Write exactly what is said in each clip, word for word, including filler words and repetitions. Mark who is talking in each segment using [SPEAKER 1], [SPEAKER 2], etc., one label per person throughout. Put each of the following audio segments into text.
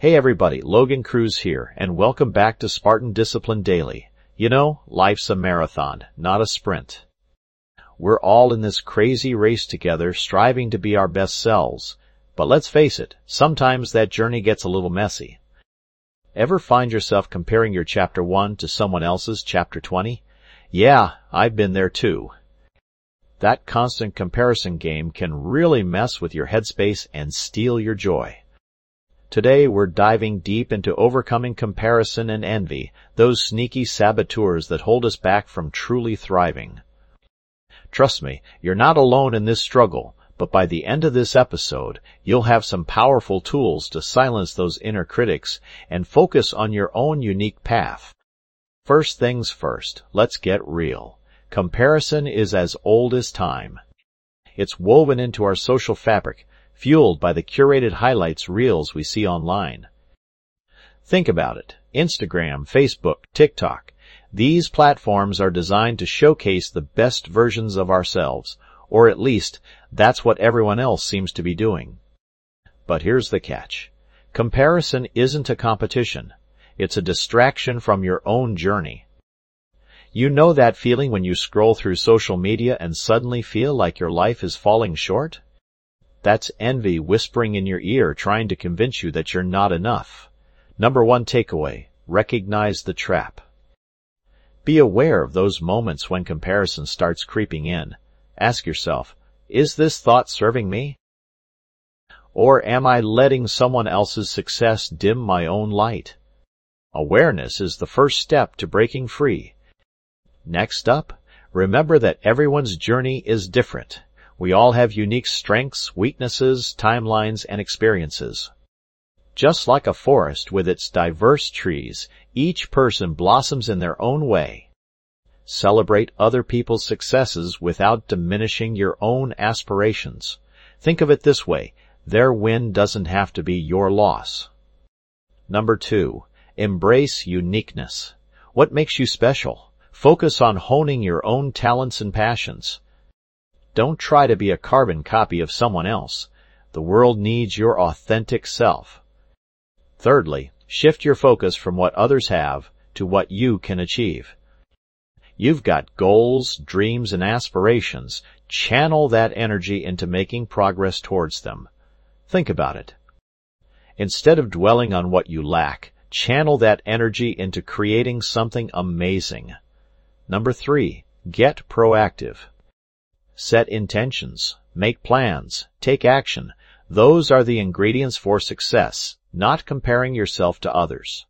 [SPEAKER 1] Hey everybody, Logan Cruz here, and welcome back to Spartan Discipline Daily. You know, life's a marathon, not a sprint. We're all in this crazy race together, striving to be our best selves. But let's face it, sometimes that journey gets a little messy. Ever find yourself comparing your chapter one to someone else's chapter twenty? Yeah, I've been there too. That constant comparison game can really mess with your headspace and steal your joy. Today we're diving deep into overcoming comparison and envy, those sneaky saboteurs that hold us back from truly thriving. Trust me, you're not alone in this struggle, but by the end of this episode, you'll have some powerful tools to silence those inner critics and focus on your own unique path. First things first, let's get real. Comparison is as old as time. It's woven into our social fabric, fueled by the curated highlights reels we see online. Think about it. Instagram, Facebook, TikTok. These platforms are designed to showcase the best versions of ourselves, or at least that's what everyone else seems to be doing. But here's the catch. Comparison isn't a competition. It's a distraction from your own journey. You know that feeling when you scroll through social media and suddenly feel like your life is falling short? That's envy whispering in your ear, trying to convince you that you're not enough. Number one takeaway, recognize the trap. Be aware of those moments when comparison starts creeping in. Ask yourself, is this thought serving me? Or am I letting someone else's success dim my own light? Awareness is the first step to breaking free. Next up, remember that everyone's journey is different. We all have unique strengths, weaknesses, timelines, and experiences. Just like a forest with its diverse trees, each person blossoms in their own way. Celebrate other people's successes without diminishing your own aspirations. Think of it this way, their win doesn't have to be your loss. Number two, embrace uniqueness. What makes you special? Focus on honing your own talents and passions. Don't try to be a carbon copy of someone else. The world needs your authentic self. Thirdly, shift your focus from what others have to what you can achieve. You've got goals, dreams, and aspirations. Channel that energy into making progress towards them. Think about it. Instead of dwelling on what you lack, channel that energy into creating something amazing. Number three, get proactive. Set intentions, make plans, take action. Those are the ingredients for success, not comparing yourself to others.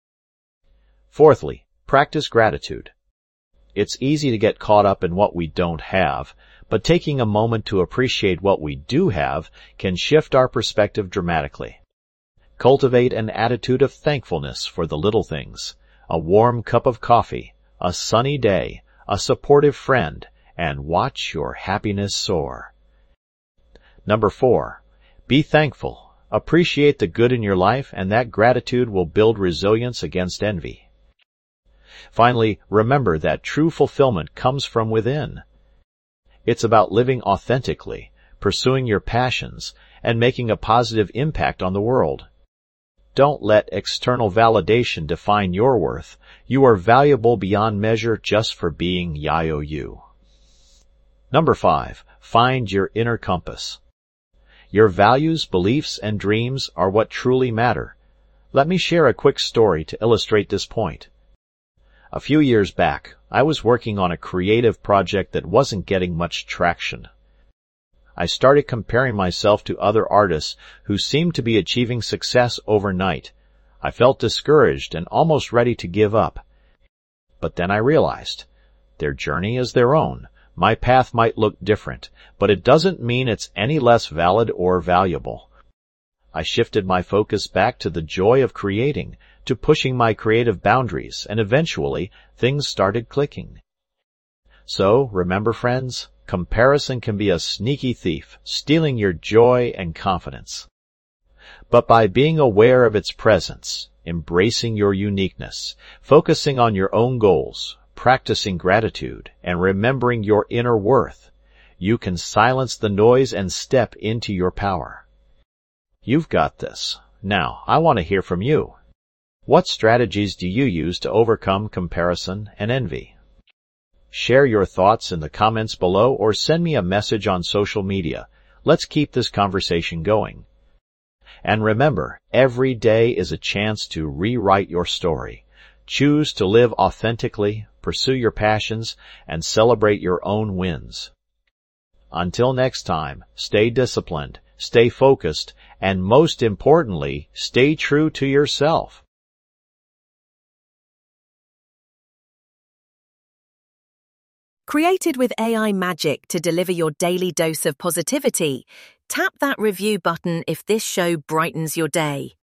[SPEAKER 1] Fourthly, practice gratitude. It's easy to get caught up in what we don't have, but taking a moment to appreciate what we do have can shift our perspective dramatically. Cultivate an attitude of thankfulness for the little things, a warm cup of coffee, a sunny day, a supportive friend, and watch your happiness soar. Number four, be thankful. Appreciate the good in your life, and that gratitude will build resilience against envy. Finally, remember that true fulfillment comes from within. It's about living authentically, pursuing your passions, and making a positive impact on the world. Don't let external validation define your worth. You are valuable beyond measure just for being Y O U. Number five, find your inner compass. Your values, beliefs, and dreams are what truly matter. Let me share a quick story to illustrate this point. A few years back, I was working on a creative project that wasn't getting much traction. I started comparing myself to other artists who seemed to be achieving success overnight. I felt discouraged and almost ready to give up. But then I realized, their journey is their own. My path might look different, but it doesn't mean it's any less valid or valuable. I shifted my focus back to the joy of creating, to pushing my creative boundaries, and eventually, things started clicking. So, remember friends, comparison can be a sneaky thief, stealing your joy and confidence. But by being aware of its presence, embracing your uniqueness, focusing on your own goals, practicing gratitude, and remembering your inner worth, you can silence the noise and step into your power. You've got this. Now, I want to hear from you. What strategies do you use to overcome comparison and envy? Share your thoughts in the comments below or send me a message on social media. Let's keep this conversation going. And remember, every day is a chance to rewrite your story. Choose to live authentically, pursue your passions, and celebrate your own wins. Until next time, stay disciplined, stay focused, and most importantly, stay true to yourself.
[SPEAKER 2] Created with A I magic to deliver your daily dose of positivity, tap that review button if this show brightens your day.